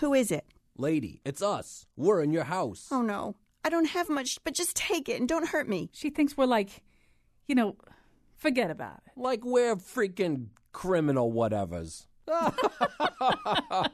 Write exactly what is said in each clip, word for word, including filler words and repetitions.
Who is it? Lady, it's us. We're in your house. Oh, no. I don't have much, but just take it and don't hurt me. She thinks we're like, you know, forget about it. Like we're freaking criminal whatevers. uh,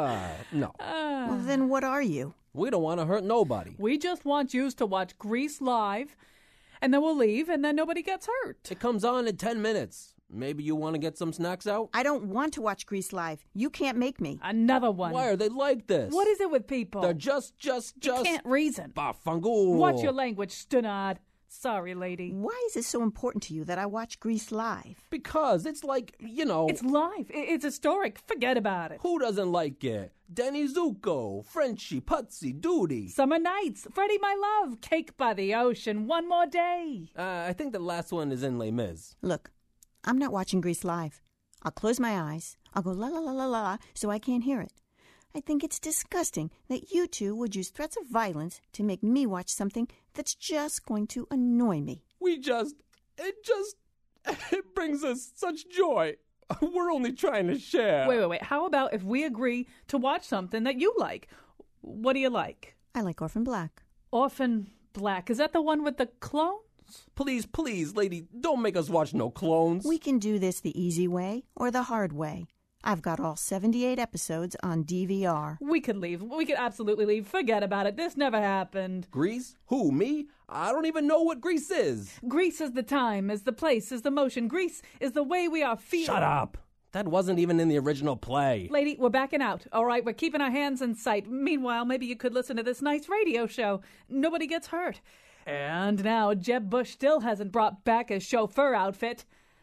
no. Uh, Well, then what are you? We don't want to hurt nobody. we just want you to watch Grease live, and then we'll leave, and then nobody gets hurt. It comes on in ten minutes. Maybe you want to get some snacks out? I don't want to watch Grease live. You can't make me. Another one. Why are they like this? What is it with people? They're just, just, You just... can't reason. Bafangul. Watch your language, Stunad. Sorry, lady. Why is it so important to you that I watch Grease live? Because it's like, you know... It's live. I- It's historic. Forget about it. Who doesn't like it? Denny Zuko, Frenchie, Putsy, Doody. Summer nights. Freddie, my love. Cake by the ocean. One more day. Uh, I think the last one is in Les Mis. Look, I'm not watching Grease live. I'll close my eyes. I'll go la la la la la so I can't hear it. I think it's disgusting that you two would use threats of violence to make me watch something that's just going to annoy me. We just... It just... It brings us such joy. We're only trying to share. Wait, wait, wait. How about if we agree to watch something that you like? What do you like? I like Orphan Black. Orphan Black. Is that the one with the clone? Please, please, lady, don't make us watch no clones. We can do this the easy way or the hard way. I've got all seventy-eight episodes on D V R. We could leave. We could absolutely leave. Forget about it. This never happened. Grease? Who, me? I don't even know what Grease is. Greece is the time, is the place, is the motion. Greece is the way we are feeling. Shut up. That wasn't even in the original play. Lady, we're backing out. All right, we're keeping our hands in sight. Meanwhile, maybe you could listen to this nice radio show. Nobody gets hurt. And now Jeb Bush still hasn't brought back his chauffeur outfit.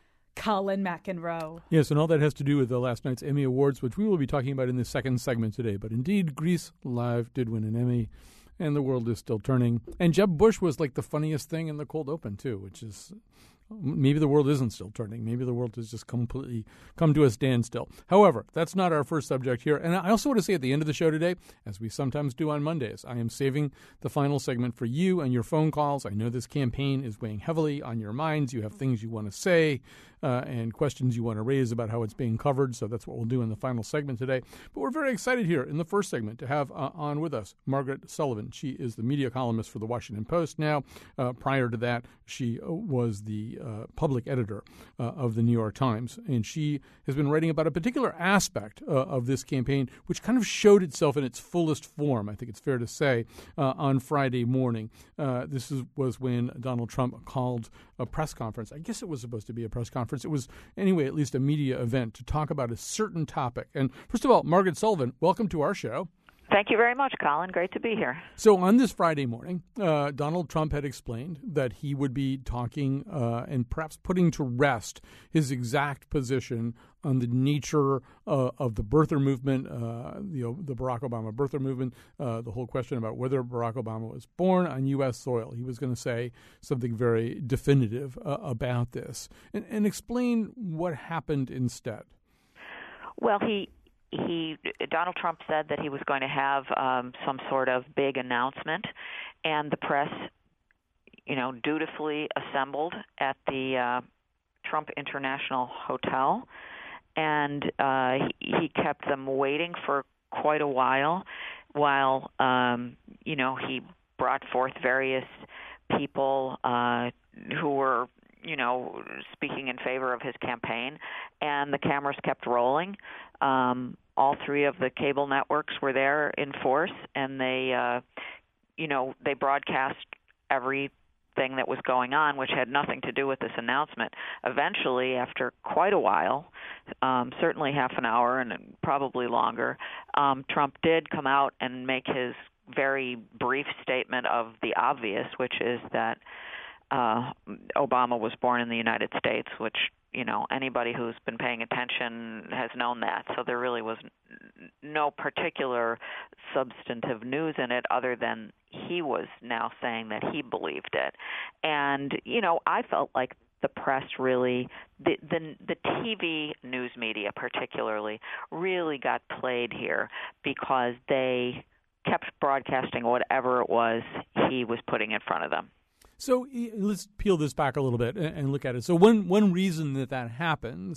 Colin McEnroe. Yes, and all that has to do with the last night's Emmy Awards, which we will be talking about in the second segment today. But indeed, Grease Live did win an Emmy, and the world is still turning. And Jeb Bush was like the funniest thing in the cold open, too, which is... Maybe the world isn't still turning. Maybe the world has just completely come to a standstill. However, that's not our first subject here. And I also want to say at the end of the show today, as we sometimes do on Mondays, I am saving the final segment for you and your phone calls. I know this campaign is weighing heavily on your minds. You have things you want to say uh, and questions you want to raise about how it's being covered. So that's what we'll do in the final segment today. But we're very excited here in the first segment to have uh, on with us Margaret Sullivan. She is the media columnist for the Washington Post now. Uh, prior to that, she was the Uh, public editor uh, of the New York Times, and she has been writing about a particular aspect uh, of this campaign, which kind of showed itself in its fullest form, I think it's fair to say, uh, on Friday morning. Uh, this is, was when Donald Trump called a press conference. I guess it was supposed to be a press conference. It was, anyway, at least a media event to talk about a certain topic. And first of all, Margaret Sullivan, welcome to our show. Thank you very much, Colin. Great to be here. So on this Friday morning, uh, Donald Trump had explained that he would be talking uh, and perhaps putting to rest his exact position on the nature uh, of the birther movement, uh, the, the Barack Obama birther movement, uh, the whole question about whether Barack Obama was born on U S soil. He was going to say something very definitive uh, about this and, and explain what happened instead. Well, he... He Donald Trump said that he was going to have um, some sort of big announcement, and the press, you know, dutifully assembled at the uh, Trump International Hotel, and uh, he, he kept them waiting for quite a while, while um, you know he brought forth various people uh, who were, you know, speaking in favor of his campaign, and the cameras kept rolling. Um, all three of the cable networks were there in force, and they, uh, you know, they broadcast everything that was going on, which had nothing to do with this announcement. Eventually, after quite a while, um, certainly half an hour and probably longer, um, Trump did come out and make his very brief statement of the obvious, which is that uh, Obama was born in the United States, which, you know, anybody who's been paying attention has known that. So there really was n- no particular substantive news in it other than he was now saying that he believed it. And, you know, I felt like the press really, the, the, the T V news media particularly, really got played here because they kept broadcasting whatever it was he was putting in front of them. So let's peel this back a little bit and look at it. So one one reason that that happens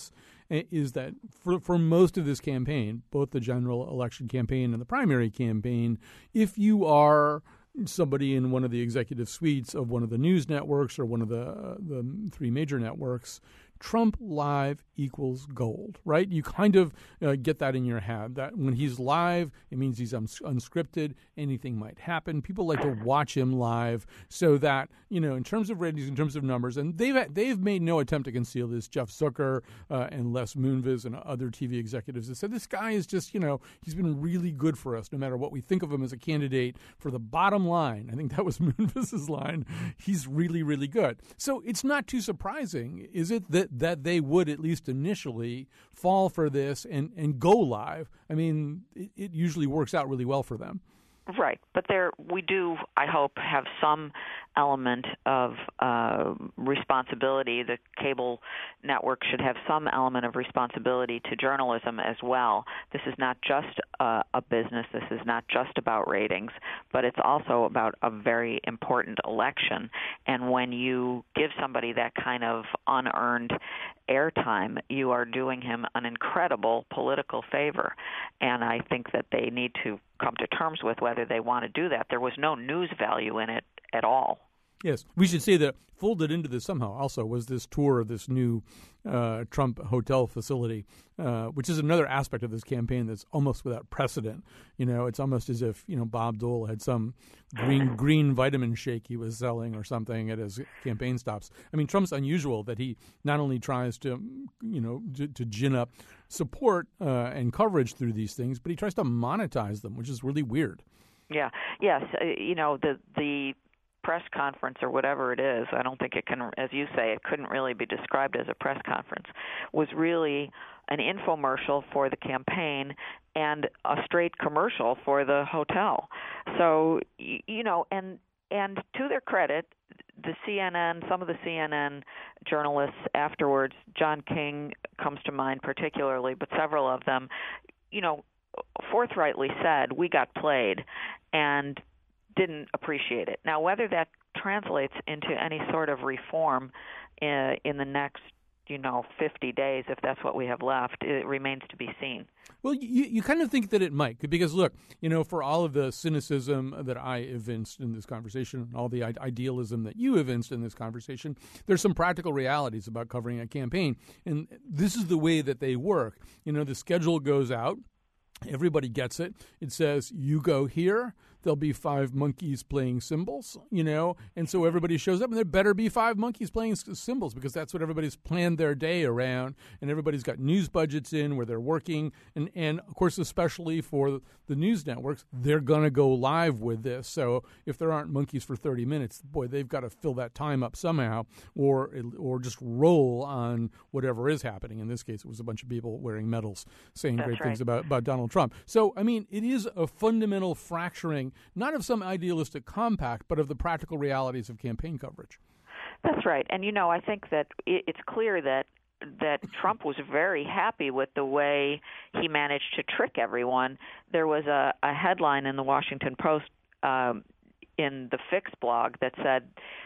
is that for for most of this campaign, both the general election campaign and the primary campaign, if you are somebody in one of the executive suites of one of the news networks or one of the uh, the three major networks, Trump live equals gold, right? You kind of uh, get that in your head, that when he's live, it means he's uns- unscripted. Anything might happen. People like to watch him live so that, you know, in terms of ratings, in terms of numbers, and they've they've made no attempt to conceal this. Jeff Zucker uh, and Les Moonves and other T V executives have said this guy is just, you know, he's been really good for us no matter what we think of him as a candidate. For the bottom line, I think that was Moonves' line, he's really, really good. So it's not too surprising, is it, that that they would at least initially fall for this and, and go live. I mean, it, it usually works out really well for them. Right, but there we do, I hope, have some element of uh, responsibility. The cable network should have some element of responsibility to journalism as well. This is not just a, a business. This is not just about ratings, but it's also about a very important election. And when you give somebody that kind of unearned airtime, you are doing him an incredible political favor. And I think that they need to come to terms with whether they want to do that. There was no news value in it at all. Yes. We should say that folded into this somehow also was this tour of this new uh, Trump hotel facility, uh, which is another aspect of this campaign that's almost without precedent. You know, it's almost as if, you know, Bob Dole had some green green vitamin shake he was selling or something at his campaign stops. I mean, Trump's unusual that he not only tries to, you know, to, to gin up support uh, and coverage through these things, but he tries to monetize them, which is really weird. Yeah. Yes. Uh, you know, the the press conference or whatever it is, I don't think it can, as you say, it couldn't really be described as a press conference, was really an infomercial for the campaign and a straight commercial for the hotel. So, you know, and and to their credit, the C N N, some of the C N N journalists afterwards, John King comes to mind particularly, but several of them, you know, forthrightly said, we got played, and didn't appreciate it. Now, whether that translates into any sort of reform in, in the next, you know, fifty days, if that's what we have left, it remains to be seen. Well, you, you kind of think that it might, because, look, you know, for all of the cynicism that I evinced in this conversation, and all the idealism that you evinced in this conversation, there's some practical realities about covering a campaign. And this is the way that they work. You know, the schedule goes out. Everybody gets it. It says, you go here, there'll be five monkeys playing cymbals, you know, and so everybody shows up, and there better be five monkeys playing cymbals because that's what everybody's planned their day around, and everybody's got news budgets in where they're working, and, and of course, especially for the news networks, they're going to go live with this. So if there aren't monkeys for thirty minutes, boy, they've got to fill that time up somehow, or or just roll on whatever is happening. In this case, it was a bunch of people wearing medals saying That's great right. things about, about Donald Trump. So, I mean, it is a fundamental fracturing, not of some idealistic compact, but of the practical realities of campaign coverage. That's right. And, you know, I think that it's clear that that Trump was very happy with the way he managed to trick everyone. There was a, a headline in the Washington Post um, in the Fix blog that said,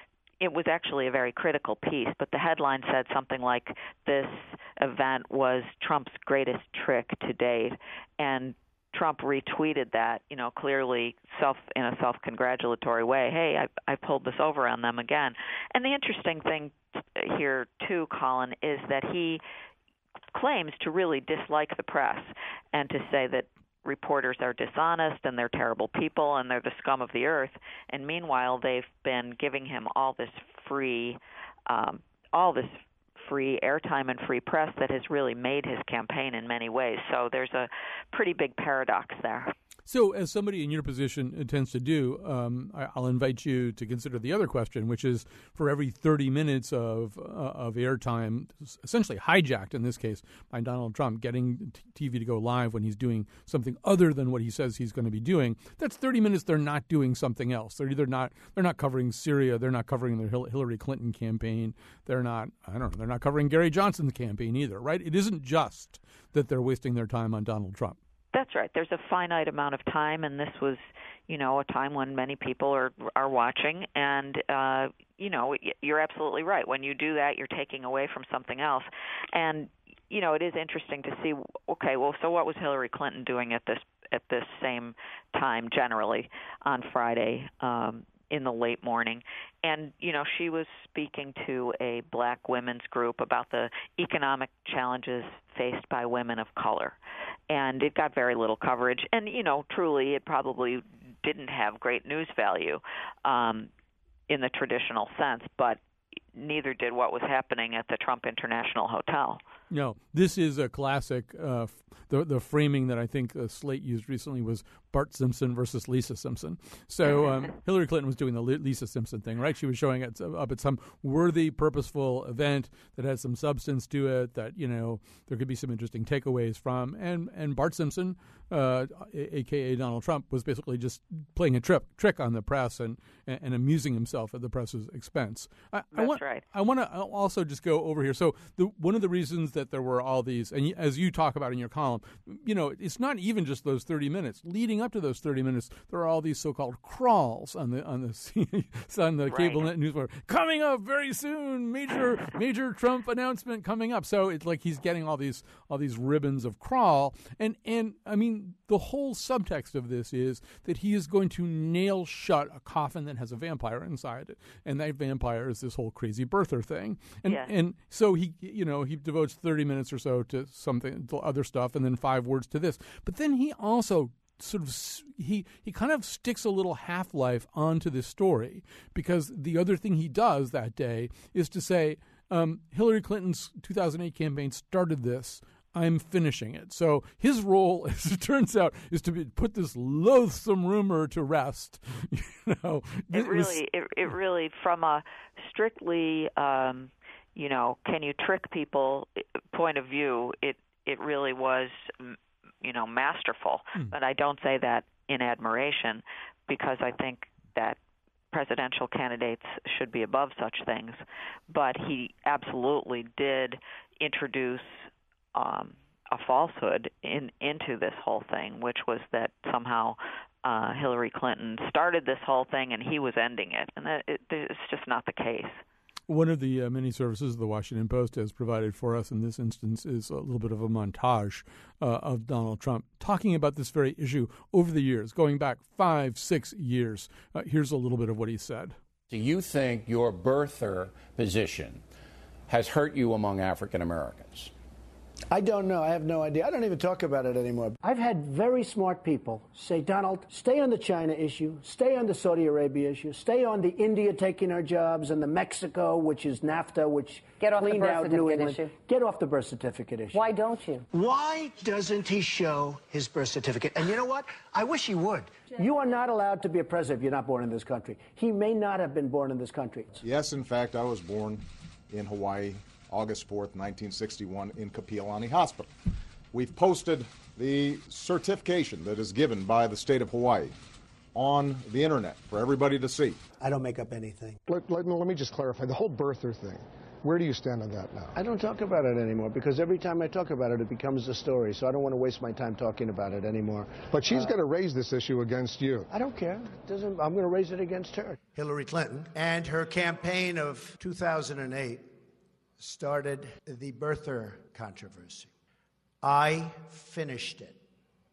it was actually a very critical piece, but the headline said something like, this event was Trump's greatest trick to date. And Trump retweeted that, you know, clearly self in a self-congratulatory way. Hey, I, I pulled this over on them again. And the interesting thing here, too, Colin, is that he claims to really dislike the press and to say that reporters are dishonest and they're terrible people and they're the scum of the earth. And meanwhile, they've been giving him all this free, um, all this free airtime and free press that has really made his campaign in many ways. So there's a pretty big paradox there. So as somebody in your position tends to do, um, I, I'll invite you to consider the other question, which is for every thirty minutes of uh, of airtime, essentially hijacked in this case by Donald Trump, getting T V to go live when he's doing something other than what he says he's going to be doing, that's thirty minutes they're not doing something else. They're either not they're not covering Syria, they're not covering the Hillary Clinton campaign, they're not I don't know, they're not covering Gary Johnson's campaign either, right? It isn't just that they're wasting their time on Donald Trump. That's right. There's a finite amount of time, and this was, you know, a time when many people are are watching. And, uh, you know, you're absolutely right. When you do that, you're taking away from something else. And, you know, it is interesting to see. Okay, well, so what was Hillary Clinton doing at this at this same time generally on Friday um, in the late morning? And you know, she was speaking to a black women's group about the economic challenges faced by women of color, and it got very little coverage. And you know, truly, it probably didn't have great news value um, in the traditional sense, but neither did what was happening at the Trump International Hotel. No, this is a classic. Uh, f- the the framing that I think uh, Slate used recently was Bart Simpson versus Lisa Simpson. So um, Hillary Clinton was doing the Lisa Simpson thing, right? She was showing it up at some worthy, purposeful event that had some substance to it that, you know, there could be some interesting takeaways from. And and Bart Simpson, uh, a k a. Donald Trump, was basically just playing a trip, trick on the press and, and, and amusing himself at the press's expense. I, That's I want, right. I want to also just go over here. So the, one of the reasons that there were all these, and as you talk about in your column, you know, it's not even just those thirty minutes. Leading up to those thirty minutes, there are all these so-called crawls on the on the on the right. cable net news. Coming up very soon, major major Trump announcement coming up. So it's like he's getting all these all these ribbons of crawl, and and I mean the whole subtext of this is that he is going to nail shut a coffin that has a vampire inside it, and that vampire is this whole crazy birther thing, and yeah. and so he you know he devotes thirty minutes or so to something to other stuff, and then five words to this, but then he also sort of he he kind of sticks a little half-life onto this story, because the other thing he does that day is to say um, Hillary Clinton's two thousand eight campaign started this. I'm finishing it. So his role, as it turns out, is to be, put this loathsome rumor to rest. You know, it really, it, it really, from a strictly, um, you know, can you trick people point of view, it it really was, you know, masterful. Hmm. But I don't say that in admiration, because I think that presidential candidates should be above such things. But he absolutely did introduce Um, a falsehood in into this whole thing, which was that somehow uh, Hillary Clinton started this whole thing and he was ending it, and that it, it's just not the case. One of the uh, many services the Washington Post has provided for us in this instance is a little bit of a montage uh, of Donald Trump talking about this very issue over the years, going back five, six years. Uh, here's a little bit of what he said. Do you think your birther position has hurt you among African Americans? I don't know. I have no idea. I don't even talk about it anymore. I've had very smart people say, Donald, stay on the China issue, stay on the Saudi Arabia issue, stay on the India taking our jobs, and the Mexico, which is NAFTA, which Get off cleaned the birth out New certificate England. issue. Get off the birth certificate issue. Why don't you? Why doesn't he show his birth certificate? And you know what? I wish he would. You are not allowed to be a president if you're not born in this country. He may not have been born in this country. Yes, in fact, I was born in Hawaii, August fourth, nineteen sixty-one, in Kapiolani Hospital. We've posted the certification that is given by the state of Hawaii on the internet for everybody to see. I don't make up anything. Let, let, let me just clarify the whole birther thing. Where do you stand on that now? I don't talk about it anymore, because every time I talk about it, it becomes a story. So I don't want to waste my time talking about it anymore. But she's uh, going to raise this issue against you. I don't care. It doesn't, I'm going to raise it against her. Hillary Clinton and her campaign of two thousand eight started the birther controversy. I finished it.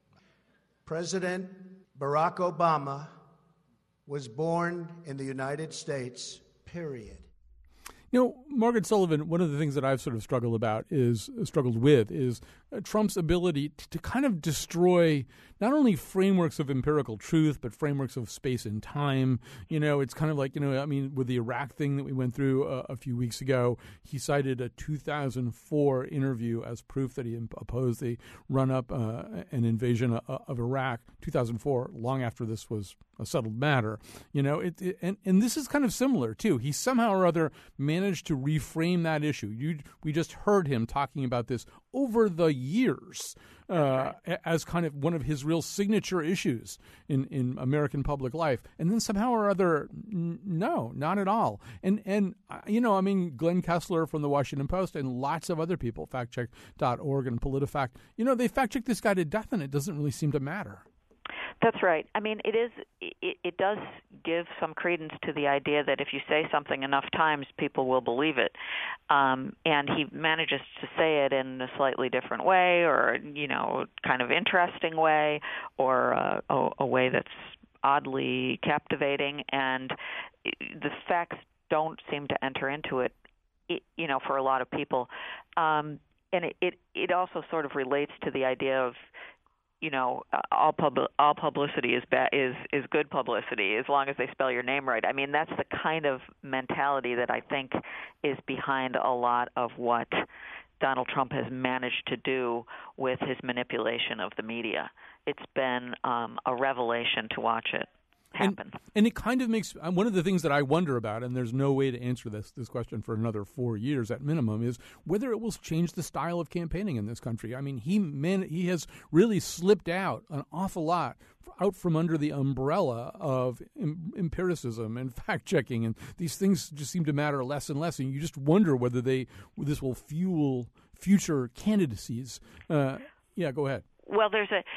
President Barack Obama was born in the United States, period. You know, Margaret Sullivan, one of the things that I've sort of struggled about is struggled with is uh, Trump's ability to, to kind of destroy not only frameworks of empirical truth, but frameworks of space and time. You know, it's kind of like, you know, I mean, with the Iraq thing that we went through uh, a few weeks ago, he cited a two thousand four interview as proof that he imp- opposed the run-up uh, and invasion of, of Iraq, two thousand four, long after this was a settled matter. You know, it, it and, and this is kind of similar, too. He somehow or other managed to reframe that issue. You, we just heard him talking about this over the years uh, as kind of one of his real signature issues in, in American public life. And then somehow or other, n- no, not at all. And, and uh, you know, I mean, Glenn Kessler from the Washington Post and lots of other people, fact check dot org and PolitiFact, you know, they fact-check this guy to death, and it doesn't really seem to matter. That's right. I mean, it is. It, it does give some credence to the idea that if you say something enough times, people will believe it. Um, and he manages to say it in a slightly different way, or you know, kind of interesting way, or uh, a, a way that's oddly captivating. And the facts don't seem to enter into it, you know, for a lot of people. Um, and it, it it also sort of relates to the idea of, you know, all pub all publicity is ba- is is good publicity as long as they spell your name right. I mean, that's the kind of mentality that I think is behind a lot of what Donald Trump has managed to do with his manipulation of the media. It's been um, a revelation to watch it happen. And, and it kind of makes one of the things that I wonder about, and there's no way to answer this this question for another four years at minimum, is whether it will change the style of campaigning in this country. I mean, he man, he has really slipped out an awful lot out from under the umbrella of em- empiricism and fact checking, and these things just seem to matter less and less. And you just wonder whether they this will fuel future candidacies. Uh, yeah, go ahead. Well, there's a.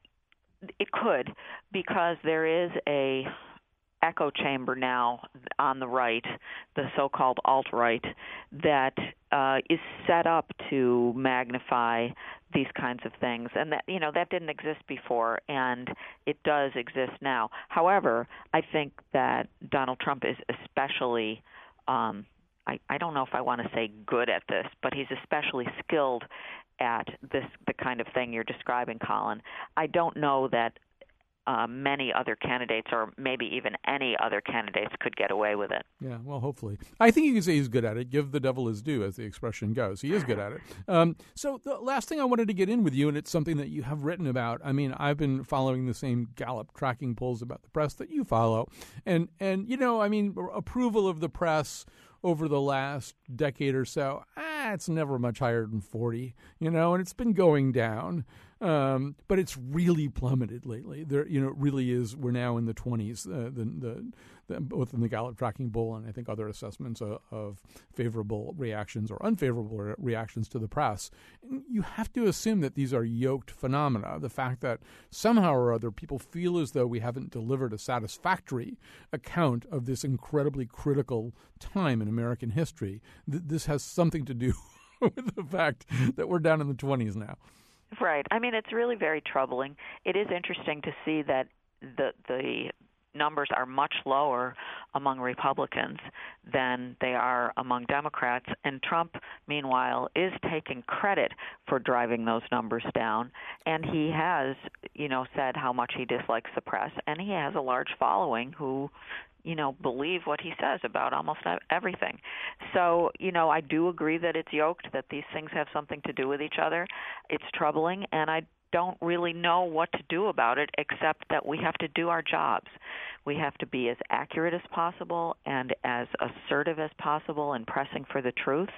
It could, because there is a echo chamber now on the right, the so-called alt-right, that uh, is set up to magnify these kinds of things, and that you know that didn't exist before, and it does exist now. However, I think that Donald Trump is especially, um, I, I don't know if I want to say good at this, but he's especially skilled at this, the kind of thing you're describing, Colin. I don't know that uh, many other candidates, or maybe even any other candidates, could get away with it. Yeah, well, hopefully. I think you can say he's good at it. Give the devil his due, as the expression goes. He is good at it. Um, so the last thing I wanted to get in with you, and it's something that you have written about. I mean, I've been following the same Gallup tracking polls about the press that you follow. And, and you know, I mean, approval of the press over the last decade or so, ah, it's never much higher than forty, you know, and it's been going down. Um, but it's really plummeted lately. There, you know, it really is. We're now in the twenties, uh, the, the, the, both in the Gallup tracking poll and I think other assessments of, of favorable reactions or unfavorable re- reactions to the press. And you have to assume that these are yoked phenomena. The fact that somehow or other people feel as though we haven't delivered a satisfactory account of this incredibly critical time in American history. Th- this has something to do with the fact that we're down in the twenties now. Right. I mean, it's really very troubling. It is interesting to see that the the numbers are much lower among Republicans than they are among Democrats. And Trump, meanwhile, is taking credit for driving those numbers down. And he has, you know, said how much he dislikes the press. And he has a large following who, you know, believe what he says about almost everything. So, you know, I do agree that it's yoked, that these things have something to do with each other. It's troubling, and I don't really know what to do about it except that we have to do our jobs. We have to be as accurate as possible and as assertive as possible in pressing for the truth.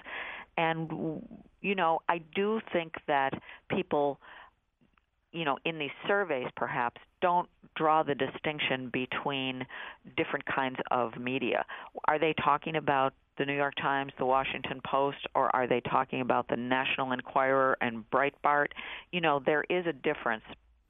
And, you know, I do think that people, you know, in these surveys perhaps don't draw the distinction between different kinds of media. Are they talking about the New York Times, the Washington Post, or are they talking about the National Enquirer and Breitbart? You know, there is a difference.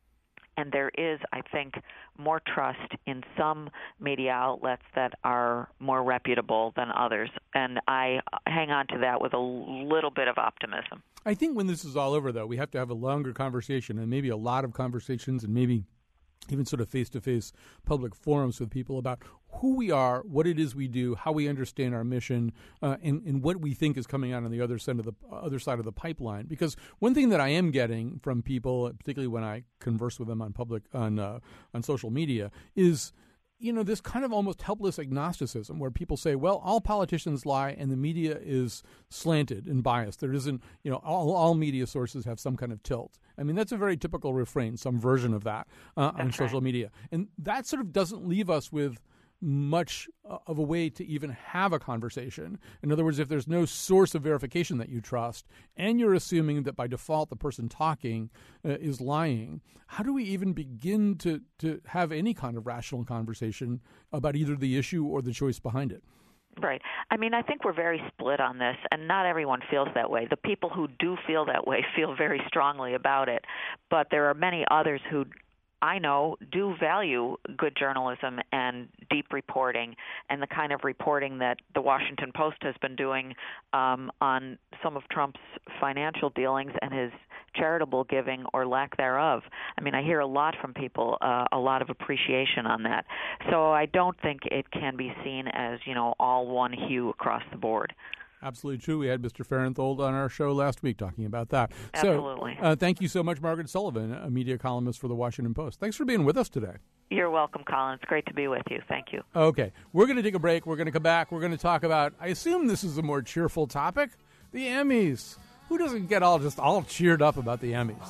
And there is, I think, more trust in some media outlets that are more reputable than others. And I hang on to that with a little bit of optimism. I think when this is all over, though, we have to have a longer conversation, and maybe a lot of conversations, and maybe even sort of face-to-face public forums with people about who we are, what it is we do, how we understand our mission, uh, and, and what we think is coming out on the other side of the other side of the pipeline. Because one thing that I am getting from people, particularly when I converse with them on public on uh, on social media, is, you know, this kind of almost helpless agnosticism where people say, well, all politicians lie and the media is slanted and biased. There isn't, you know, all, all media sources have some kind of tilt. I mean, that's a very typical refrain, some version of that uh, on social right. media. And that sort of doesn't leave us with much of a way to even have a conversation. In other words, if there's no source of verification that you trust, and you're assuming that by default the person talking uh, is lying, how do we even begin to, to have any kind of rational conversation about either the issue or the choice behind it? Right. I mean, I think we're very split on this, and not everyone feels that way. The people who do feel that way feel very strongly about it, but there are many others who I know, do value good journalism and deep reporting, and the kind of reporting that the Washington Post has been doing um, on some of Trump's financial dealings and his charitable giving or lack thereof. I mean, I hear a lot from people, uh, a lot of appreciation on that. So I don't think it can be seen as, you know, all one hue across the board. Absolutely true. We had Mister Farenthold on our show last week talking about that. Absolutely. So uh, thank you so much, Margaret Sullivan, a media columnist for the Washington Post. Thanks for being with us today. You're welcome, Colin. It's great to be with you. Thank you. Okay. We're going to take a break. We're going to come back. We're going to talk about, I assume this is a more cheerful topic, the Emmys. Who doesn't get all just all cheered up about the Emmys?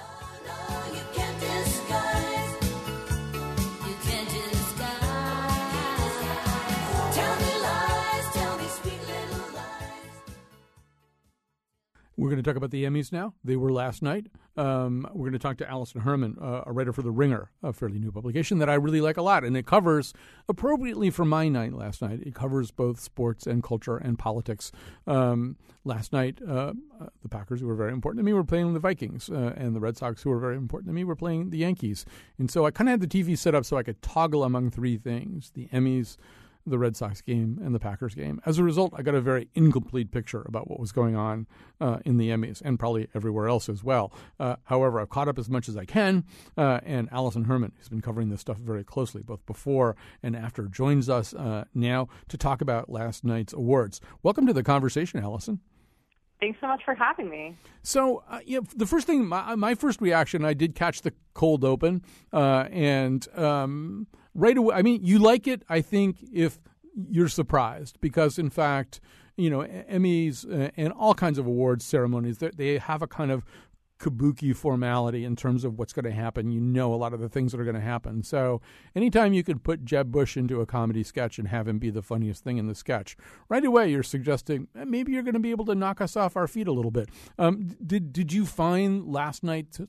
We're going to talk about the Emmys now. They were last night. Um, we're going to talk to Alison Herman, uh, a writer for The Ringer, a fairly new publication that I really like a lot. And it covers, appropriately for my night last night, it covers both sports and culture and politics. Um, last night, uh, uh, the Packers, who were very important to me, were playing the Vikings. Uh, and the Red Sox, who were very important to me, were playing the Yankees. And so I kind of had the T V set up so I could toggle among three things: the Emmys, the Red Sox game, and the Packers game. As a result, I got a very incomplete picture about what was going on uh, in the Emmys and probably everywhere else as well. Uh, however, I've caught up as much as I can, uh, and Alison Herman, who's been covering this stuff very closely, both before and after, joins us uh, now to talk about last night's awards. Welcome to the conversation, Alison. Thanks so much for having me. So, uh, you know, the first thing, my, my first reaction, I did catch the cold open, uh, and um, right away, I mean, you like it, I think, if you're surprised, because, in fact, you know, Emmys uh, and all kinds of awards ceremonies, they have a kind of kabuki formality in terms of what's going to happen. You know a lot of the things that are going to happen. So anytime you could put Jeb Bush into a comedy sketch and have him be the funniest thing in the sketch, right away you're suggesting eh, maybe you're going to be able to knock us off our feet a little bit. Um, did did you find last night's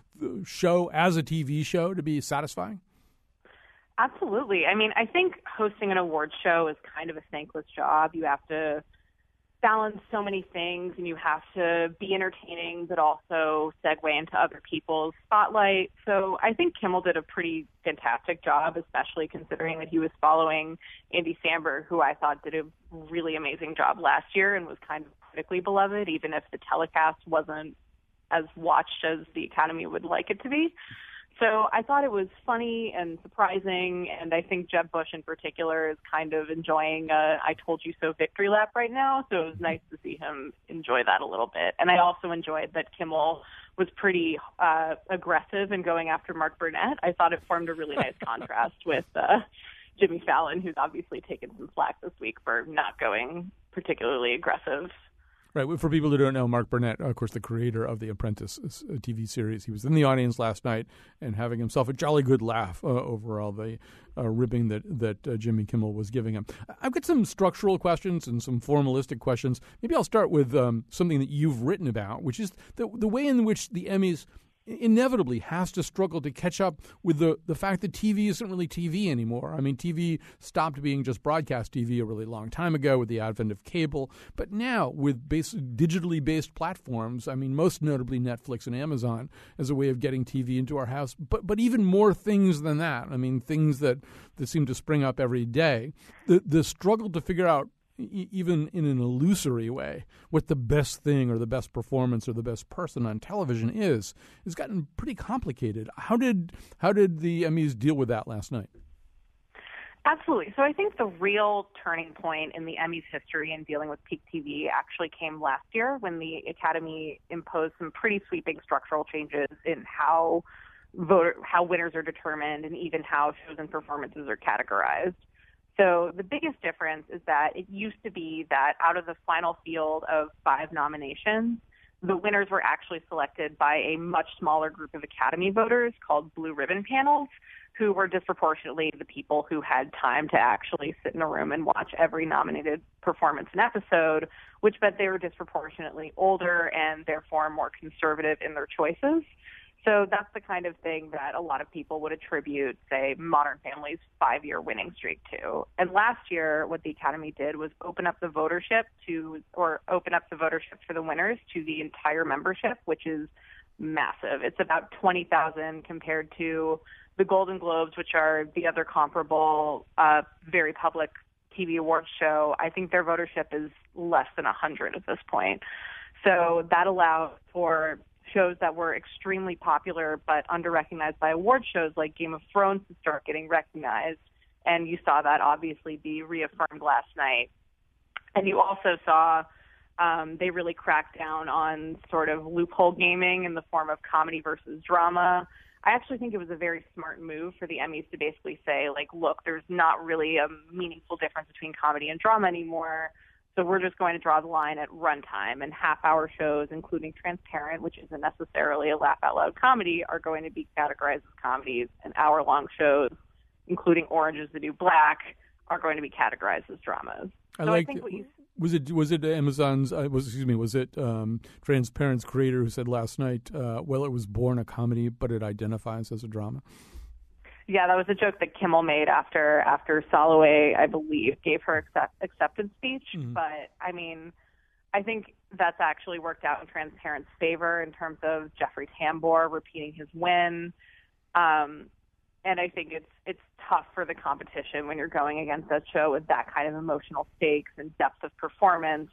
show as a T V show to be satisfying? Absolutely. I mean, I think hosting an award show is kind of a thankless job. You have to balance so many things, and you have to be entertaining, but also segue into other people's spotlight. So I think Kimmel did a pretty fantastic job, especially considering that he was following Andy Samberg, who I thought did a really amazing job last year and was kind of critically beloved, even if the telecast wasn't as watched as the Academy would like it to be. So I thought it was funny and surprising, and I think Jeb Bush in particular is kind of enjoying a I told you so victory lap right now, so it was nice to see him enjoy that a little bit. And I also enjoyed that Kimmel was pretty uh, aggressive in going after Mark Burnett. I thought it formed a really nice contrast with uh, Jimmy Fallon, who's obviously taken some slack this week for not going particularly aggressive. Right. For people who don't know, Mark Burnett, of course, the creator of The Apprentice T V series, he was in the audience last night and having himself a jolly good laugh uh, over all the uh, ribbing that, that uh, Jimmy Kimmel was giving him. I've got some structural questions and some formalistic questions. Maybe I'll start with um, something that you've written about, which is the, the way in which the Emmys inevitably has to struggle to catch up with the, the fact that T V isn't really T V anymore. I mean, T V stopped being just broadcast T V a really long time ago with the advent of cable. But now, with base, digitally based platforms, I mean, most notably Netflix and Amazon as a way of getting T V into our house, but but even more things than that. I mean, things that, that seem to spring up every day. The the struggle to figure out, even in an illusory way, what the best thing or the best performance or the best person on television is, has gotten pretty complicated. How did how did the Emmys deal with that last night? Absolutely. So I think the real turning point in the Emmys history in dealing with peak T V actually came last year when the Academy imposed some pretty sweeping structural changes in how voter, how winners are determined and even how shows and performances are categorized. So the biggest difference is that it used to be that out of the final field of five nominations, the winners were actually selected by a much smaller group of Academy voters called blue ribbon panels, who were disproportionately the people who had time to actually sit in a room and watch every nominated performance and episode, which meant they were disproportionately older and therefore more conservative in their choices. So that's the kind of thing that a lot of people would attribute, say, Modern Family's five-year winning streak to. And last year, what the Academy did was open up the votership to, or open up the votership for the winners to the entire membership, which is massive. It's about twenty thousand compared to the Golden Globes, which are the other comparable, uh, very public T V awards show. I think their votership is less than one hundred at this point. So that allowed for shows that were extremely popular but under-recognized by award shows like Game of Thrones to start getting recognized. And you saw that obviously be reaffirmed last night. And you also saw um, they really cracked down on sort of loophole gaming in the form of comedy versus drama. I actually think it was a very smart move for the Emmys to basically say, like, look, there's not really a meaningful difference between comedy and drama anymore. So we're just going to draw the line at runtime, and half-hour shows, including Transparent, which isn't necessarily a laugh-out-loud comedy, are going to be categorized as comedies, and hour-long shows, including Orange is the New Black, are going to be categorized as dramas. I so like. I think what you Was it was it Amazon's? Uh, was excuse me? Was it um, Transparent's creator who said last night? Uh, well, it was born a comedy, but it identifies as a drama. Yeah, that was a joke that Kimmel made after after Soloway, I believe, gave her accept, acceptance speech. Mm-hmm. But I mean, I think that's actually worked out in Transparent's favor in terms of Jeffrey Tambor repeating his win. Um, and I think it's it's tough for the competition when you're going against a show with that kind of emotional stakes and depth of performance.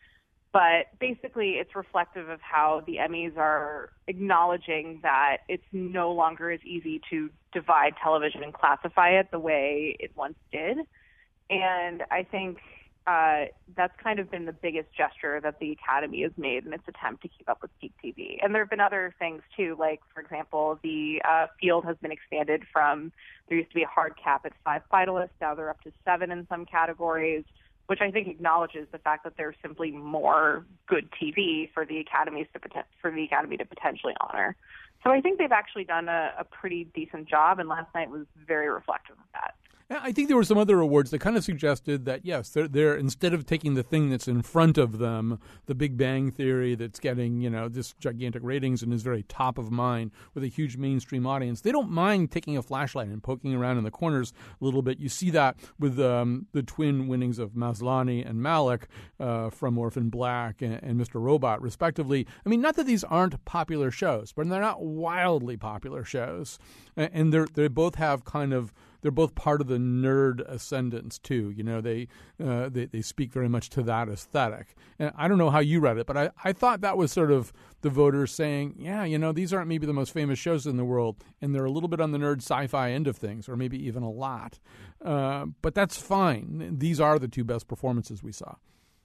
But basically, it's reflective of how the Emmys are acknowledging that it's no longer as easy to divide television and classify it the way it once did. And I think uh, that's kind of been the biggest gesture that the Academy has made in its attempt to keep up with peak T V. And there have been other things, too, like, for example, the uh, field has been expanded from, there used to be a hard cap at five finalists, now they're up to seven in some categories, which I think acknowledges the fact that there's simply more good T V for the Academy to for the Academy to potentially honor. So I think they've actually done a, a pretty decent job, and last night was very reflective of that. I think there were some other awards that kind of suggested that, yes, they're, they're instead of taking the thing that's in front of them, the Big Bang Theory that's getting, you know, this gigantic ratings and is very top of mind with a huge mainstream audience, they don't mind taking a flashlight and poking around in the corners a little bit. You see that with um, the twin winnings of Maslany and Malick uh, from Orphan Black and, and Mister Robot, respectively. I mean, not that these aren't popular shows, but they're not wildly popular shows. And they're, they both have kind of, they're both part of the nerd ascendance too. You know, they, uh, they they speak very much to that aesthetic. And I don't know how you read it, but I, I thought that was sort of the voters saying, yeah, you know, these aren't maybe the most famous shows in the world, and they're a little bit on the nerd sci-fi end of things, or maybe even a lot. Uh, but that's fine. These are the two best performances we saw.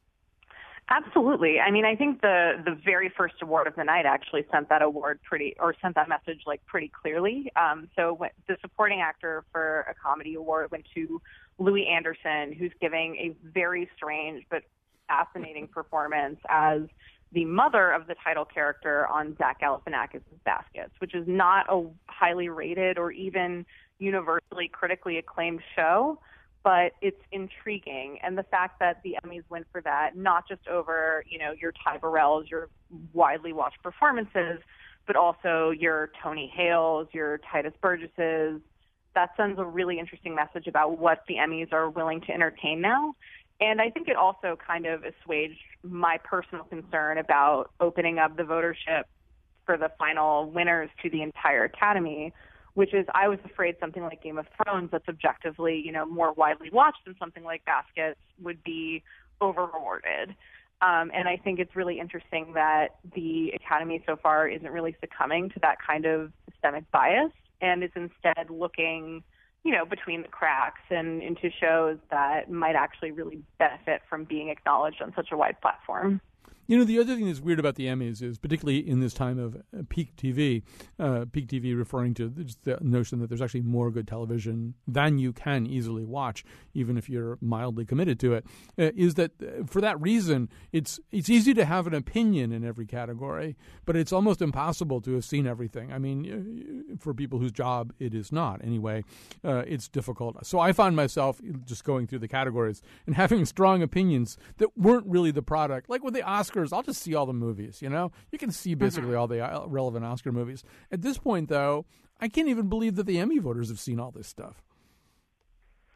Absolutely. I mean, I think the the very first award of the night actually sent that award pretty, or sent that message like pretty clearly. Um, so when, the supporting actor for a comedy award went to Louis Anderson, who's giving a very strange but fascinating performance as the mother of the title character on Zach Galifianakis' Baskets, which is not a highly rated or even universally critically acclaimed show. But it's intriguing, and the fact that the Emmys went for that, not just over, you know, your Ty Burrells, your widely watched performances, but also your Tony Hales, your Titus Burgesses, that sends a really interesting message about what the Emmys are willing to entertain now. And I think it also kind of assuaged my personal concern about opening up the votership for the final winners to the entire Academy, which is I was afraid something like Game of Thrones that's objectively, you know, more widely watched than something like Baskets would be over-rewarded. Um, and I think it's really interesting that the Academy so far isn't really succumbing to that kind of systemic bias and is instead looking, you know, between the cracks and into shows that might actually really benefit from being acknowledged on such a wide platform. You know, the other thing that's weird about the Emmys is, particularly in this time of uh, peak T V, uh, peak T V referring to just the notion that there's actually more good television than you can easily watch, even if you're mildly committed to it, uh, is that uh, for that reason, it's it's easy to have an opinion in every category, but it's almost impossible to have seen everything. I mean, uh, for people whose job it is not, anyway, uh, it's difficult. So I found myself just going through the categories and having strong opinions that weren't really the product. Like with the Oscars, I'll just see all the movies, you know? You can see basically all the relevant Oscar movies. At this point, though, I can't even believe that the Emmy voters have seen all this stuff.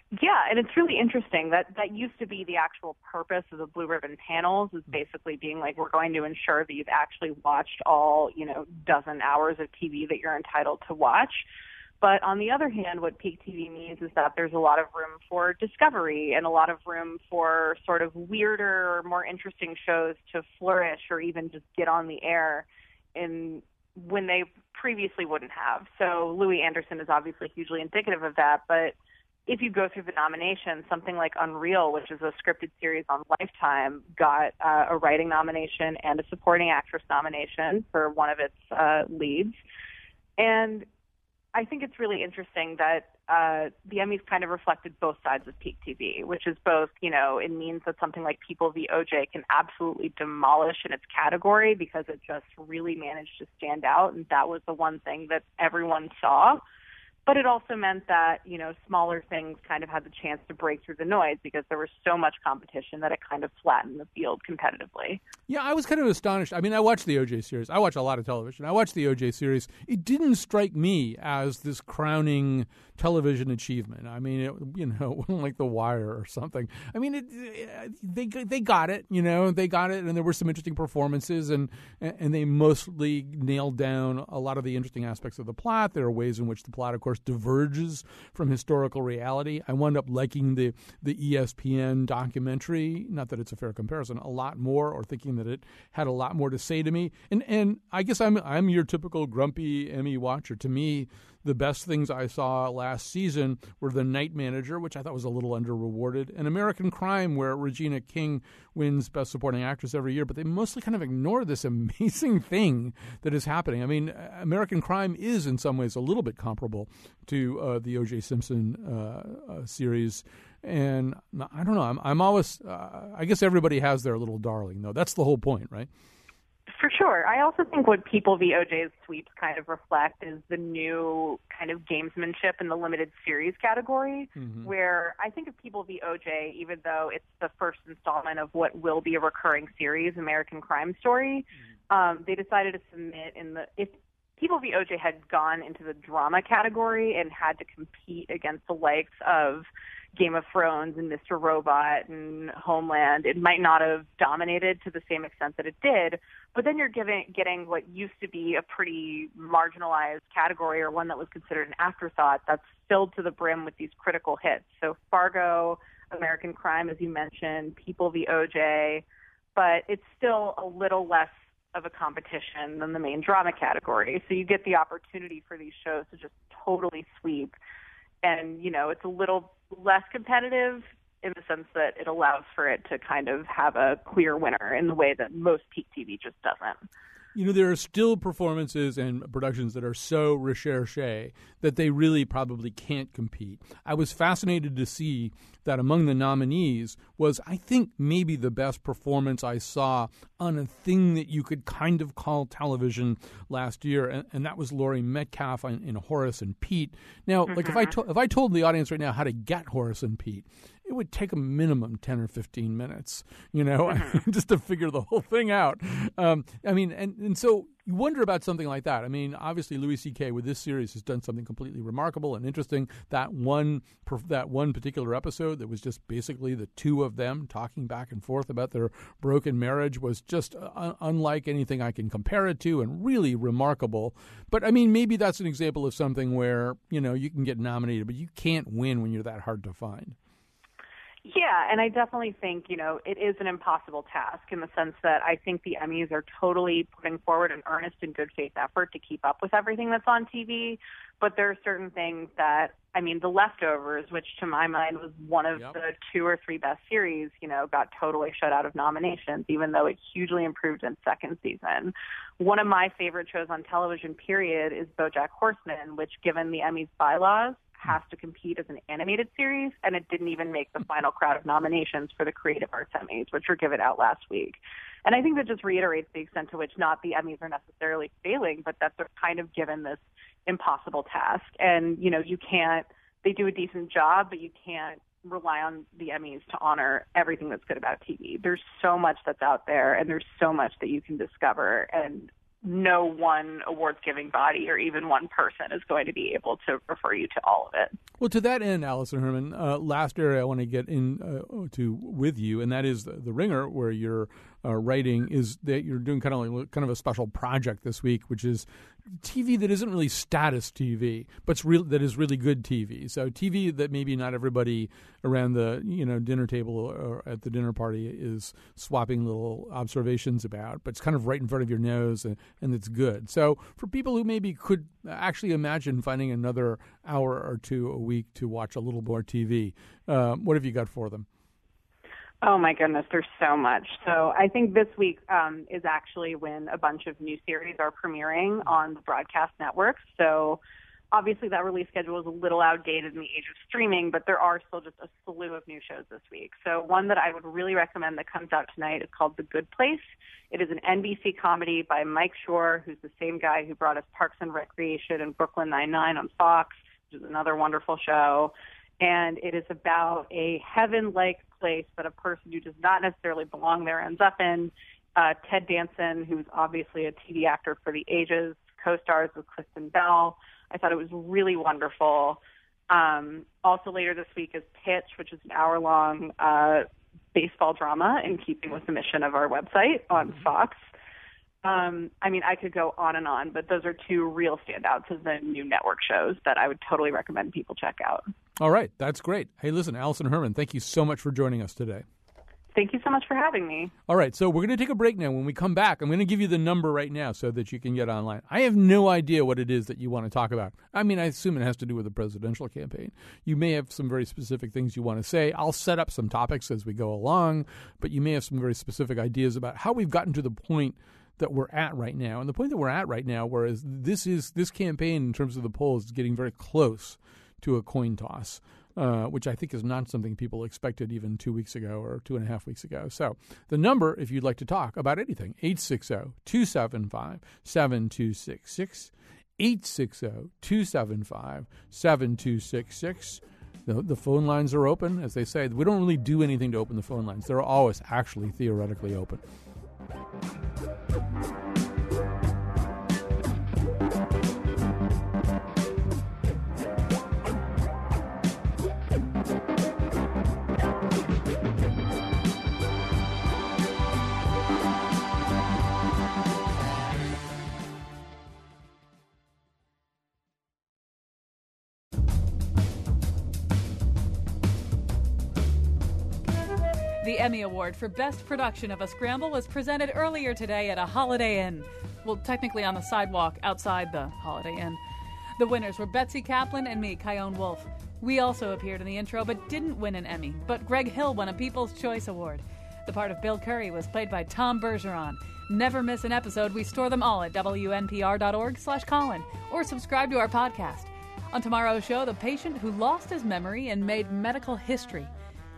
Yeah, and it's really interesting that that used to be the actual purpose of the Blue Ribbon panels, is basically being like, we're going to ensure that you've actually watched all, you know, dozen hours of T V that you're entitled to watch. But on the other hand, what peak T V means is that there's a lot of room for discovery and a lot of room for sort of weirder or more interesting shows to flourish or even just get on the air in when they previously wouldn't have. So Louis Anderson is obviously hugely indicative of that, but if you go through the nominations, something like Unreal, which is a scripted series on Lifetime, got uh, a writing nomination and a supporting actress nomination for one of its uh, leads. And I think it's really interesting that uh, the Emmys kind of reflected both sides of peak T V, which is both, you know, it means that something like People v. O J can absolutely demolish in its category because it just really managed to stand out, and that was the one thing that everyone saw. But it also meant that, you know, smaller things kind of had the chance to break through the noise because there was so much competition that it kind of flattened the field competitively. Yeah, I was kind of astonished. I mean, I watched the O J series. I watch a lot of television. I watched the O J series. It didn't strike me as this crowning television achievement. I mean, it, you know, it wasn't like The Wire or something. I mean, it, it, they they got it, you know, they got it, and there were some interesting performances, and and they mostly nailed down a lot of the interesting aspects of the plot. There are ways in which the plot, of course, diverges from historical reality. I wound up liking the, the E S P N documentary, not that it's a fair comparison, a lot more, or thinking that it had a lot more to say to me. And and I guess I'm I'm your typical grumpy Emmy watcher. To me, the best things I saw last season were The Night Manager, which I thought was a little under-rewarded, and American Crime, where Regina King wins Best Supporting Actress every year, but they mostly kind of ignore this amazing thing that is happening. I mean, American Crime is in some ways a little bit comparable to uh, the O J Simpson uh, uh, series, and I don't know, I'm, I'm always, uh, I guess everybody has their little darling, though. That's the whole point, right? For sure. I also think what People v. O J's sweeps kind of reflect is the new kind of gamesmanship in the limited series category, mm-hmm. where I think of People v. O J, even though it's the first installment of what will be a recurring series, American Crime Story, mm-hmm. um, they decided to submit in the – if People v. O J had gone into the drama category and had to compete against the likes of – Game of Thrones and Mister Robot and Homeland, it might not have dominated to the same extent that it did, but then you're giving, getting what used to be a pretty marginalized category, or one that was considered an afterthought, that's filled to the brim with these critical hits. So Fargo, American Crime, as you mentioned, People v. O J, but it's still a little less of a competition than the main drama category. So you get the opportunity for these shows to just totally sweep. And, you know, it's a little less competitive in the sense that it allows for it to kind of have a clear winner in the way that most peak T V just doesn't. You know, there are still performances and productions that are so recherche that they really probably can't compete. I was fascinated to see that among the nominees was, I think, maybe the best performance I saw on a thing that you could kind of call television last year, and, and that was Laurie Metcalf in, in Horace and Pete. Now, mm-hmm. like if I to- if I told the audience right now how to get Horace and Pete, it would take a minimum ten or fifteen minutes, you know, mm-hmm. just to figure the whole thing out. Um, I mean, and, and so you wonder about something like that. I mean, obviously Louis C K with this series has done something completely remarkable and interesting. That one that one particular episode that was just basically the two of them talking back and forth about their broken marriage was just un- unlike anything I can compare it to, and really remarkable. But, I mean, maybe that's an example of something where, you know, you can get nominated, but you can't win when you're that hard to find. Yeah, and I definitely think, you know, it is an impossible task in the sense that I think the Emmys are totally putting forward an earnest and good faith effort to keep up with everything that's on T V. But there are certain things that, I mean, The Leftovers, which to my mind was one of yep. the two or three best series, you know, got totally shut out of nominations, even though it hugely improved in second season. One of my favorite shows on television, period, is BoJack Horseman, which, given the Emmys bylaws, has to compete as an animated series, and it didn't even make the final crowd of nominations for the Creative Arts Emmys, which were given out last week. And I think that just reiterates the extent to which not the Emmys are necessarily failing, but that they're kind of given this impossible task. And, you know, you can't, they do a decent job, but you can't rely on the Emmys to honor everything that's good about T V. There's so much that's out there, and there's so much that you can discover. And no one awards-giving body or even one person is going to be able to refer you to all of it. Well, to that end, Alison Herman, uh, last area I want to get in uh, to with you, and that is the, the Ringer, where you're uh, writing, is that you're doing kind of like, kind of a special project this week, which is T V that isn't really status T V, but it's real, that is really good T V. So T V that maybe not everybody around the you know dinner table or at the dinner party is swapping little observations about, but it's kind of right in front of your nose, and, and it's good. So for people who maybe could actually imagine finding another hour or two a week to watch a little more T V, um, what have you got for them? Oh, my goodness, there's so much. So I think this week um, is actually when a bunch of new series are premiering on the broadcast networks. So obviously that release schedule is a little outdated in the age of streaming, but there are still just a slew of new shows this week. So one that I would really recommend that comes out tonight is called The Good Place. It is an N B C comedy by Mike Schur, who's the same guy who brought us Parks and Recreation and Brooklyn Nine-Nine on Fox, which is another wonderful show. And it is about a heaven-like place that a person who does not necessarily belong there ends up in. Uh, Ted Danson, who's obviously a T V actor for the ages, co-stars with Kristen Bell. I thought it was really wonderful. Um, also later this week is Pitch, which is an hour-long uh, baseball drama in keeping with the mission of our website on Fox. Um, I mean, I could go on and on, but those are two real standouts of the new network shows that I would totally recommend people check out. All right. That's great. Hey, listen, Alison Herman, thank you so much for joining us today. Thank you so much for having me. All right. So we're going to take a break now. When we come back, I'm going to give you the number right now so that you can get online. I have no idea what it is that you want to talk about. I mean, I assume it has to do with the presidential campaign. You may have some very specific things you want to say. I'll set up some topics as we go along, but you may have some very specific ideas about how we've gotten to the point that we're at right now. And the point that we're at right now, whereas this is this campaign in terms of the polls is getting very close to a coin toss, uh, which I think is not something people expected even two weeks ago or two and a half weeks ago. So the number, if you'd like to talk about anything, eight six zero, two seven five, seven two six six, eight six zero, two seven five, seven two six six. The, the phone lines are open. As they say, we don't really do anything to open the phone lines. They're always actually theoretically open. The Emmy Award for Best Production of a Scramble was presented earlier today at a Holiday Inn. Well, technically on the sidewalk outside the Holiday Inn. The winners were Betsy Kaplan and me, Kyone Wolf. We also appeared in the intro but didn't win an Emmy, but Greg Hill won a People's Choice Award. The part of Bill Curry was played by Tom Bergeron. Never miss an episode. We store them all at W N P R dot org slash Colin or subscribe to our podcast. On tomorrow's show, the patient who lost his memory and made medical history.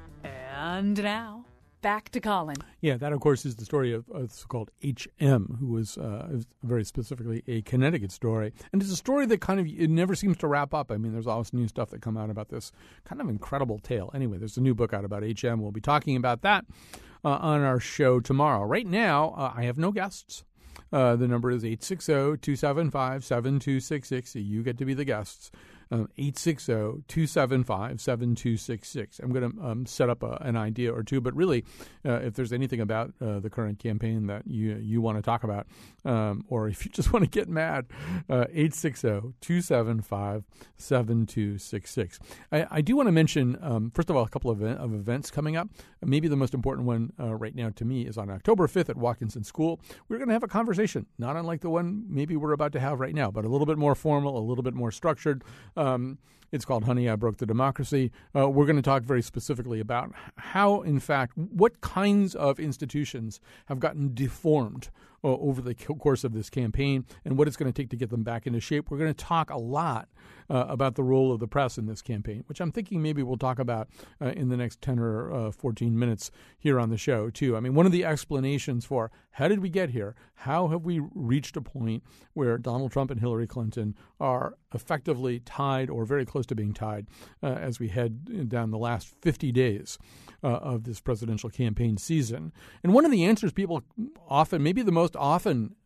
And now, back to Colin. Yeah, that, of course, is the story of a so-called H M, who was uh, very specifically a Connecticut story. And it's a story that kind of, it never seems to wrap up. I mean, there's always new stuff that come out about this kind of incredible tale. Anyway, there's a new book out about H M. We'll be talking about that uh, on our show tomorrow. Right now, uh, I have no guests. Uh, the number is eight six zero, two seven five, seven two six six. You get to be the guests. Um, eight six zero, two seven five, seven two six six. I'm going to um, set up a, an idea or two, but really, uh, if there's anything about uh, the current campaign that you you want to talk about, um, or if you just want to get mad, uh, eight six zero, two seven five, seven two six six. I, I do want to mention, um, first of all, a couple of, event, of events coming up. Maybe the most important one uh, right now to me is on October fifth at Watkinson School. We're going to have a conversation, not unlike the one maybe we're about to have right now, but a little bit more formal, a little bit more structured. Um, it's called Honey, I Broke the Democracy. Uh, we're going to talk very specifically about how, in fact, what kinds of institutions have gotten deformed uh, over the course of this campaign and what it's going to take to get them back into shape. We're going to talk a lot uh, about the role of the press in this campaign, which I'm thinking maybe we'll talk about uh, in the next ten or uh, fourteen minutes here on the show, too. I mean, one of the explanations for how did we get here? How have we reached a point where Donald Trump and Hillary Clinton are effectively tied or very close to being tied uh, as we head down the last fifty days uh, of this presidential campaign season? And one of the answers people often, maybe the most often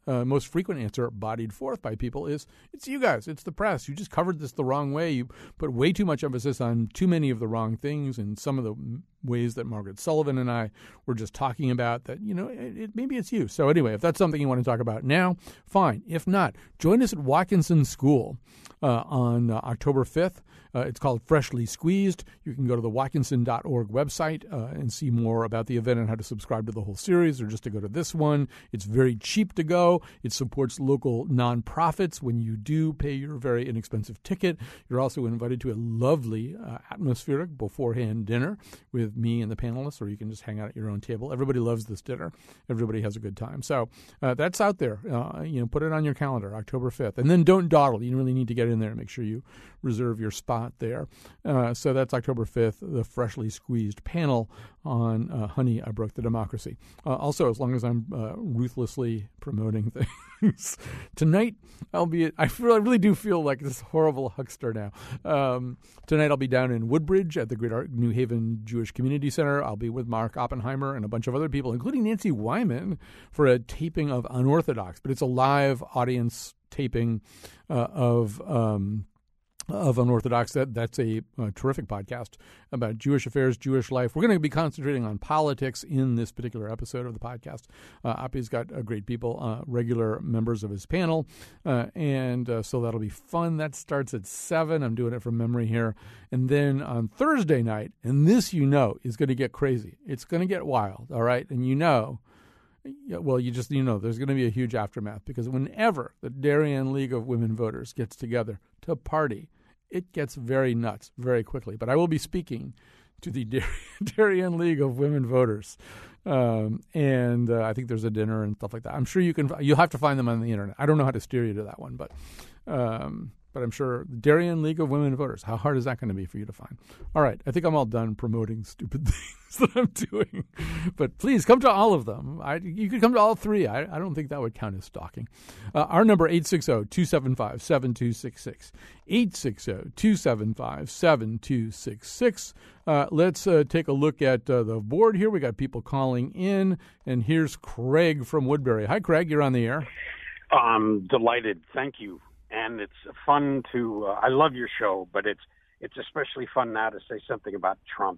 uh, most frequent answer bodied forth by people is, it's you guys, it's the press. You just covered this the wrong way. You put way too much emphasis on too many of the wrong things and some of the ways that Margaret Sullivan and I were just talking about that, you know, it, it, maybe it's you. So anyway, if that's something you want to talk about now, fine. If not, join us at Watkinson School uh, on uh, October fifth. Uh, it's called Freshly Squeezed. You can go to the watkinson dot org website uh, and see more about the event and how to subscribe to the whole series or just to go to this one. It's very cheap to go. It supports local nonprofits when you do pay your very inexpensive ticket. You're also invited to a lovely uh, atmospheric beforehand dinner with me and the panelists, or you can just hang out at your own table. Everybody loves this dinner. Everybody has a good time. So uh, that's out there. Uh, you know, put it on your calendar, October fifth. And then don't dawdle. You really need to get in there and make sure you reserve your spot there. Uh, so that's October fifth, the Freshly Squeezed panel on uh, Honey, I Broke the Democracy. Uh, also, as long as I'm uh, ruthlessly promoting things, tonight I'll be, I, feel, I really do feel like this horrible huckster now. Um, tonight I'll be down in Woodbridge at the Great Art New Haven Jewish Community Center. I'll be with Mark Oppenheimer and a bunch of other people, including Nancy Wyman, for a taping of Unorthodox. But it's a live audience taping uh, of... Um, of Unorthodox. That that's a, a terrific podcast about Jewish affairs, Jewish life. We're going to be concentrating on politics in this particular episode of the podcast. Uh, Oppie's got uh, great people, uh, regular members of his panel, uh, and uh, so that'll be fun. That starts at seven. I'm doing it from memory here. And then on Thursday night, and this you know is going to get crazy. It's going to get wild, all right? And you know, well, you just, you know, there's going to be a huge aftermath because whenever the Darien League of Women Voters gets together to party, it gets very nuts very quickly. But I will be speaking to the Darien League of Women Voters, um, and uh, I think there's a dinner and stuff like that. I'm sure you can. You'll have to find them on the internet. I don't know how to steer you to that one, but um, but I'm sure the Darien League of Women Voters. How hard is that going to be for you to find? All right, I think I'm all done promoting stupid things that I'm doing. But please come to all of them. I, you could come to all three. I, I don't think that would count as stalking. Uh, our number, eight six zero, two seven five, seven two six six. eight six zero, two seven five, seven two six six. Uh, let's uh, take a look at uh, the board here. We got people calling in, and here's Craig from Woodbury. Hi, Craig. You're on the air. I'm delighted. Thank you. And it's fun to, uh, I love your show, but it's it's especially fun now to say something about Trump.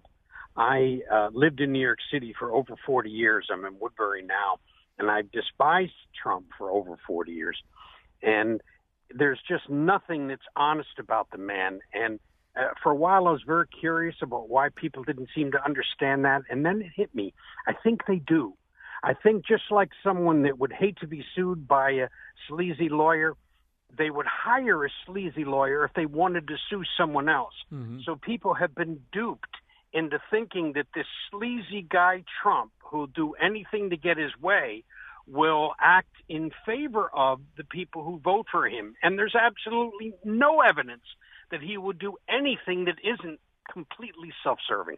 I uh, lived in New York City for over forty years. I'm in Woodbury now, and I despised Trump for over forty years. And there's just nothing that's honest about the man. And uh, for a while, I was very curious about why people didn't seem to understand that. And then it hit me. I think they do. I think just like someone that would hate to be sued by a sleazy lawyer, they would hire a sleazy lawyer if they wanted to sue someone else. Mm-hmm. So people have been duped into thinking that this sleazy guy Trump, who'll do anything to get his way, will act in favor of the people who vote for him. And there's absolutely no evidence that he would do anything that isn't completely self-serving.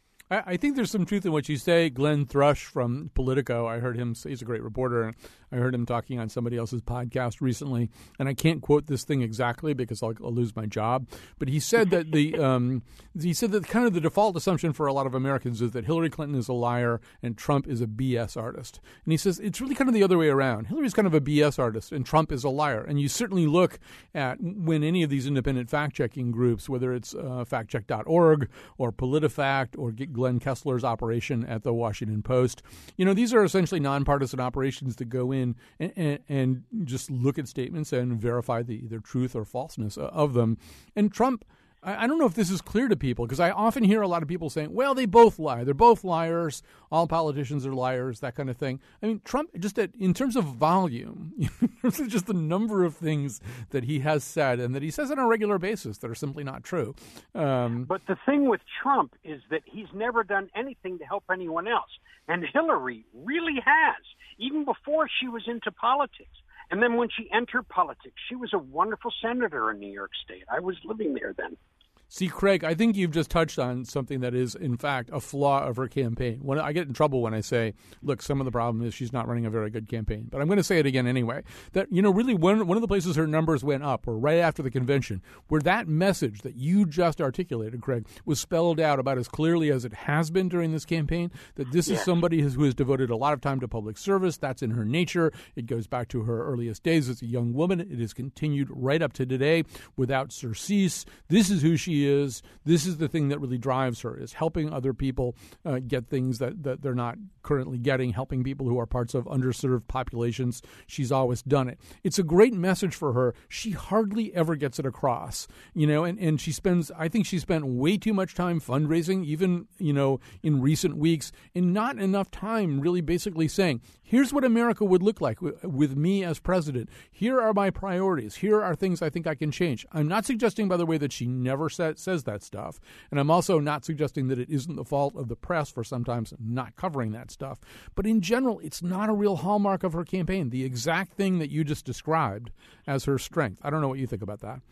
I think there's some truth in what you say. Glenn Thrush from Politico, I heard him say, he's a great reporter, and I heard him talking on somebody else's podcast recently, and I can't quote this thing exactly because I'll, I'll lose my job, but he said that the um, he said that kind of the default assumption for a lot of Americans is that Hillary Clinton is a liar and Trump is a B S artist. And he says it's really kind of the other way around. Hillary's kind of a B S artist and Trump is a liar. And you certainly look at when any of these independent fact-checking groups, whether it's uh, fact check dot org or PolitiFact or Glenn Kessler's operation at the Washington Post. You know, these are essentially nonpartisan operations that go in and, and, and just look at statements and verify the either truth or falseness of them. And Trump, I don't know if this is clear to people because I often hear a lot of people saying, well, they both lie. They're both liars. All politicians are liars, that kind of thing. I mean, Trump, just at, in terms of volume, in terms of just the number of things that he has said and that he says on a regular basis that are simply not true. Um, but the thing with Trump is that he's never done anything to help anyone else. And Hillary really has, even before she was into politics. And then when she entered politics, she was a wonderful senator in New York State. I was living there then. See, Craig, I think you've just touched on something that is, in fact, a flaw of her campaign. When I get in trouble when I say, look, some of the problem is she's not running a very good campaign. But I'm going to say it again anyway, that, you know, really one, one of the places her numbers went up were right after the convention, where that message that you just articulated, Craig, was spelled out about as clearly as it has been during this campaign, that this yeah. is somebody who has devoted a lot of time to public service. That's in her nature. It goes back to her earliest days as a young woman. It has continued right up to today without surcease. This is who she is. This is the thing that really drives her, is helping other people uh, get things that, that they're not currently getting, helping people who are parts of underserved populations. She's always done it. It's a great message for her. She hardly ever gets it across, you know, and, and she spends, I think she spent way too much time fundraising, even, you know, in recent weeks, and not enough time really basically saying, here's what America would look like w- with me as president. Here are my priorities. Here are things I think I can change. I'm not suggesting, by the way, that she never sa- says that stuff. And I'm also not suggesting that it isn't the fault of the press for sometimes not covering that stuff. But in general, it's not a real hallmark of her campaign, the exact thing that you just described as her strength. I don't know what you think about that.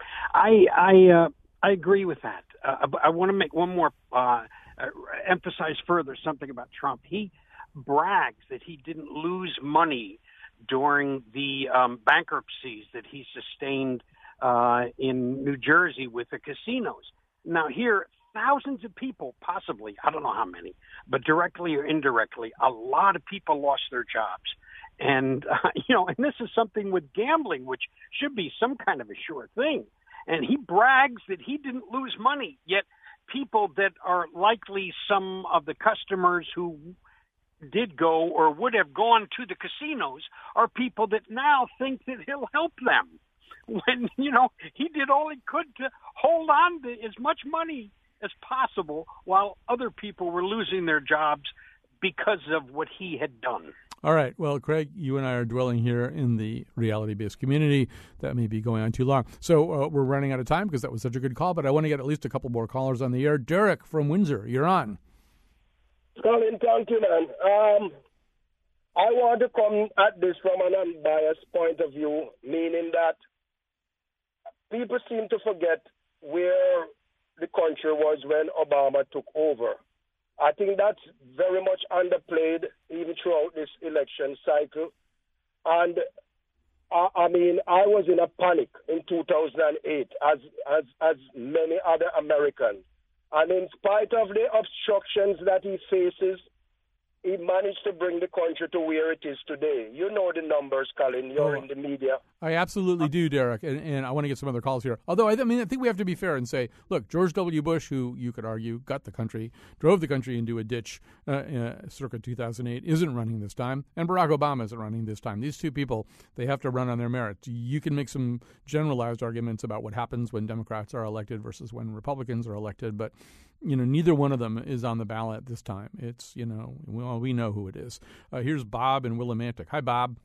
I I, uh, I agree with that. Uh, I want to make one more, uh, emphasize further something about Trump. He brags that he didn't lose money during the um, bankruptcies that he sustained uh, in New Jersey with the casinos. Now here, thousands of people, possibly, I don't know how many, but directly or indirectly, a lot of people lost their jobs. And, uh, you know, and this is something with gambling, which should be some kind of a sure thing. And he brags that he didn't lose money, yet people that are likely some of the customers who did go or would have gone to the casinos are people that now think that he'll help them. When, you know, he did all he could to hold on to as much money as possible while other people were losing their jobs because of what he had done. All right. Well, Craig, you and I are dwelling here in the reality-based community. That may be going on too long. So uh, we're running out of time because that was such a good call, but I want to get at least a couple more callers on the air. Derek from Windsor, you're on. Colin, thank you, man. Um, I want to come at this from an unbiased point of view, meaning that people seem to forget where the country was when Obama took over. I think that's very much underplayed even throughout this election cycle. And I, I mean, I was in a panic in two thousand eight, as as as many other Americans. And in spite of the obstructions that he faces, he managed to bring the country to where it is today. You know the numbers, Colin. You're oh, in the media. I absolutely do, Derek, and, and I want to get some other calls here. Although, I, th- I mean, I think we have to be fair and say, look, George W. Bush, who you could argue got the country, drove the country into a ditch uh, uh, circa two thousand eight, isn't running this time, and Barack Obama isn't running this time. These two people, they have to run on their merits. You can make some generalized arguments about what happens when Democrats are elected versus when Republicans are elected, but you know, neither one of them is on the ballot this time. It's, you know, well, we know who it is. Uh, here's Bob in Willimantic. Hi, Bob.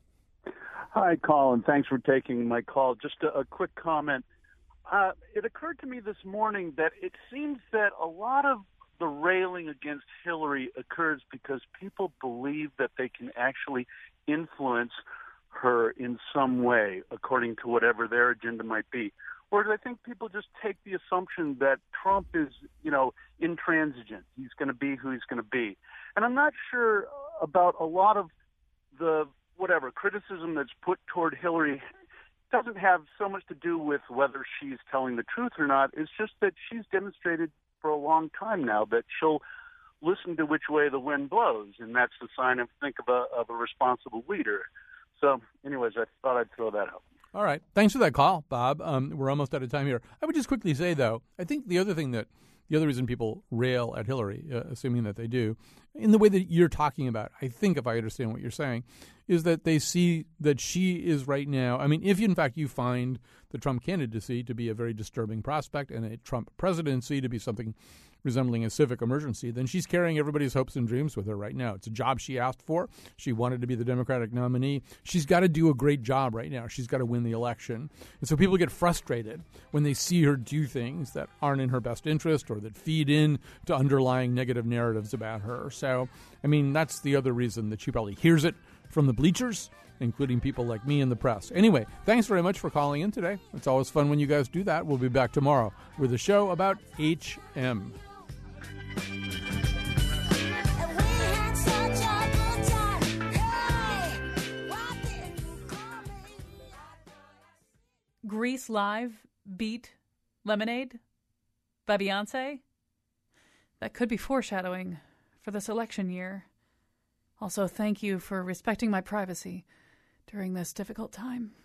Hi, Colin. Thanks for taking my call. Just a, a quick comment. Uh, it occurred to me this morning that it seems that a lot of the railing against Hillary occurs because people believe that they can actually influence her in some way, according to whatever their agenda might be. Whereas I think people just take the assumption that Trump is, you know, intransigent. He's going to be who he's going to be. And I'm not sure about a lot of the, whatever, criticism that's put toward Hillary. It doesn't have so much to do with whether she's telling the truth or not. It's just that she's demonstrated for a long time now that she'll listen to which way the wind blows. And that's the sign of, think of a, of a responsible leader. So anyways, I thought I'd throw that out. All right. Thanks for that call, Bob. Um, we're almost out of time here. I would just quickly say, though, I think the other thing that the other reason people rail at Hillary, uh, assuming that they do, in the way that you're talking about, I think if I understand what you're saying, is that they see that she is right now. I mean, if in fact you find the Trump candidacy to be a very disturbing prospect and a Trump presidency to be something resembling a civic emergency, then she's carrying everybody's hopes and dreams with her right now. It's a job she asked for. She wanted to be the Democratic nominee. She's got to do a great job right now. She's got to win the election. And so people get frustrated when they see her do things that aren't in her best interest or that feed in to underlying negative narratives about her. So, I mean, that's the other reason that she probably hears it from the bleachers including people like me in the press. Anyway, thanks very much for calling in today. It's always fun when you guys do that. We'll be back tomorrow with a show about H M. Grease Live beat Lemonade by Beyonce? That could be foreshadowing for this election year. Also, thank you for respecting my privacy during this difficult time.